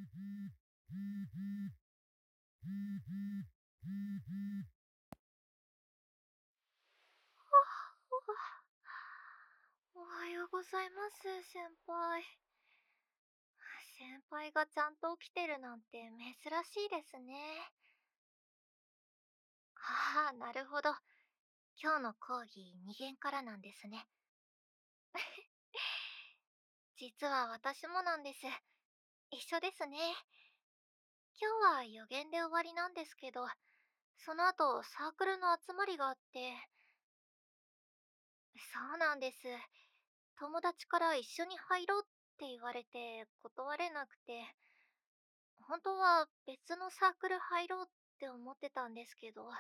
おはようございます、先輩。先輩がちゃんと起きてるなんて珍しいですね。ああ、なるほど。今日の講義2限からなんですね。実は私もなんです。一緒ですね。今日は予言で終わりなんですけど、その後サークルの集まりがあって、そうなんです。友達から一緒に入ろうって言われて断れなくて、本当は別のサークル入ろうって思ってたんですけど、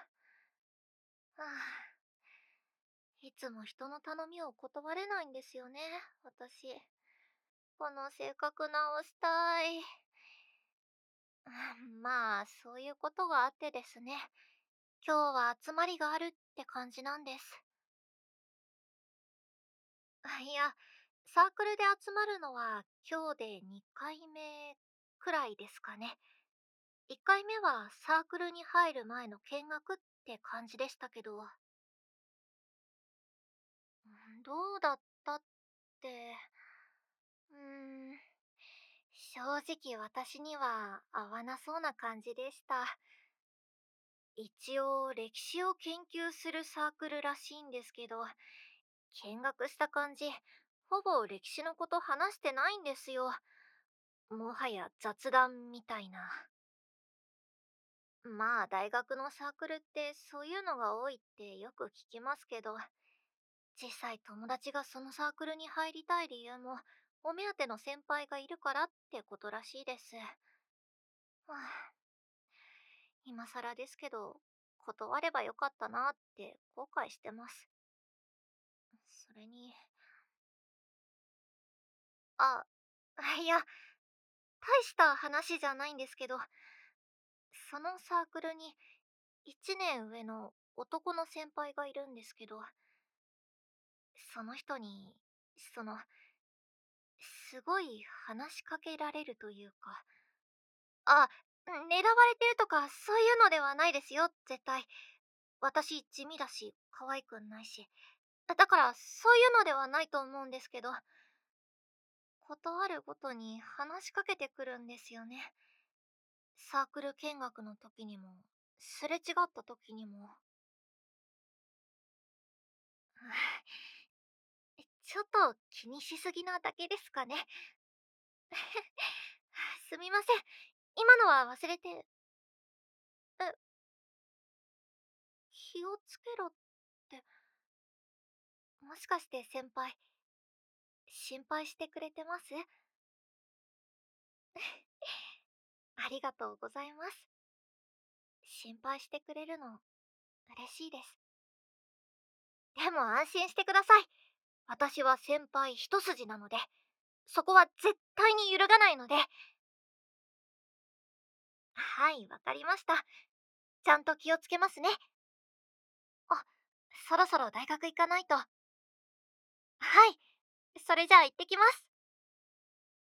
いつも人の頼みを断れないんですよね、私。この性格直したい。まあ、そういうことがあってですね。今日は集まりがあるって感じなんです。いや、サークルで集まるのは今日で2回目くらいですかね。1回目はサークルに入る前の見学って感じでしたけど、どうだったって、うーん、正直私には合わなそうな感じでした。一応歴史を研究するサークルらしいんですけど、見学した感じ、ほぼ歴史のこと話してないんですよ。もはや雑談みたいな。まあ大学のサークルってそういうのが多いってよく聞きますけど、実際友達がそのサークルに入りたい理由も、お目当ての先輩がいるからってことらしいです。はあ、今更ですけど、断ればよかったなって後悔してます。それに、あ、いや、大した話じゃないんですけど、そのサークルに1年上の男の先輩がいるんですけど、その人に、その、すごい話しかけられるというか、あ、狙われてるとかそういうのではないですよ、絶対。私地味だし、可愛くないし。だからそういうのではないと思うんですけど、断るごとに話しかけてくるんですよね。サークル見学の時にも、すれ違った時にも。ちょっと気にしすぎなだけですかね。すみません。今のは忘れて、え、気をつけろって、もしかして先輩、心配してくれてます？ありがとうございます。心配してくれるの、嬉しいです。でも安心してください。私は先輩一筋なので、そこは絶対に揺るがないので。はい、わかりました。ちゃんと気をつけますね。あ、そろそろ大学行かないと。はい、それじゃあ行ってきます。